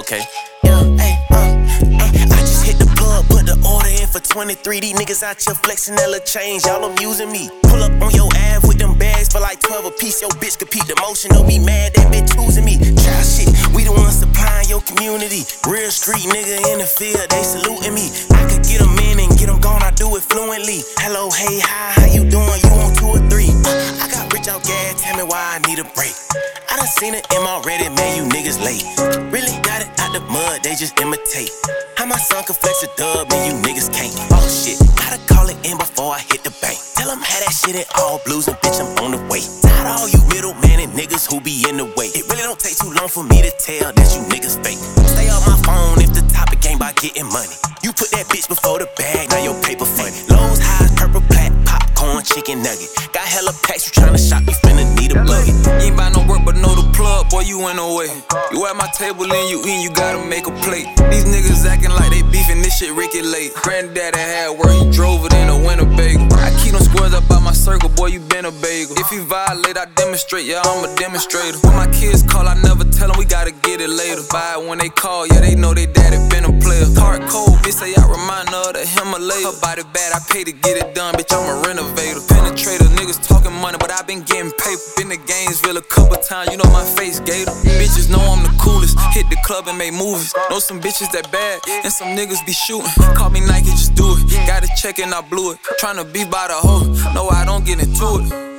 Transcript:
Okay. Yeah, hey, I just hit the plug, put the order in for 23. These niggas out here flexing that little change, y'all amusing me. Pull up on your ass with them bags for like 12 a piece. Your bitch compete the motion, don't be mad, that bitch choosing me. Child shit, we the ones supplying your community. Real street nigga in the field, they saluting me. I could get them in and get them gone, I do it fluently. Hello, hey, hi, how you doing? You on 2 or 3? I got rich out gas, tell me why I need a break. I done seen it in already, man, you niggas late. Really got it out the mud, they just imitate. How my son can flex a dub and you niggas can't. Oh shit, gotta call it in before I hit the bank. Tell them have that shit in all blues and bitch, I'm on the way. Tired of all you middleman and niggas who be in the way. It really don't take too long for me to tell that you niggas fake. Stay off my phone if the topic ain't about getting money. You put that bitch before the bag, now your paper funny. Lowe's highs, purple plat, popcorn, chicken nugget. Got hella packs, you tryna shop, you finna need a buggy. You ain't buy no work but know the plug, boy, you in the way. You at my table and you eatin', you gotta make a plate. These niggas acting like they beefin', this shit Ricky late. Granddaddy had work, he drove it in a Winnebago. I keep them squares up by my circle, boy, you been a bagel. If you violate, I demonstrate, yeah, I'm a demonstrator. When my kids call, I never tell them we gotta get it later. Buy it when they call, yeah, they know they daddy been a player. Heart cold, bitch, say I remind her of the Himalaya. Her body bad, I pay to get it done, bitch, I'm a renovator. Penetrator, niggas talking money, but I been getting paper. Been to Gainesville a couple times, you know my face gator. Bitches know I'm the coolest, hit the club and make movies. Know some bitches that bad, and some niggas be shooting. Call me Nike, just do it. Got a check and I blew it. Tryna be by the hoe, no, I don't get into it.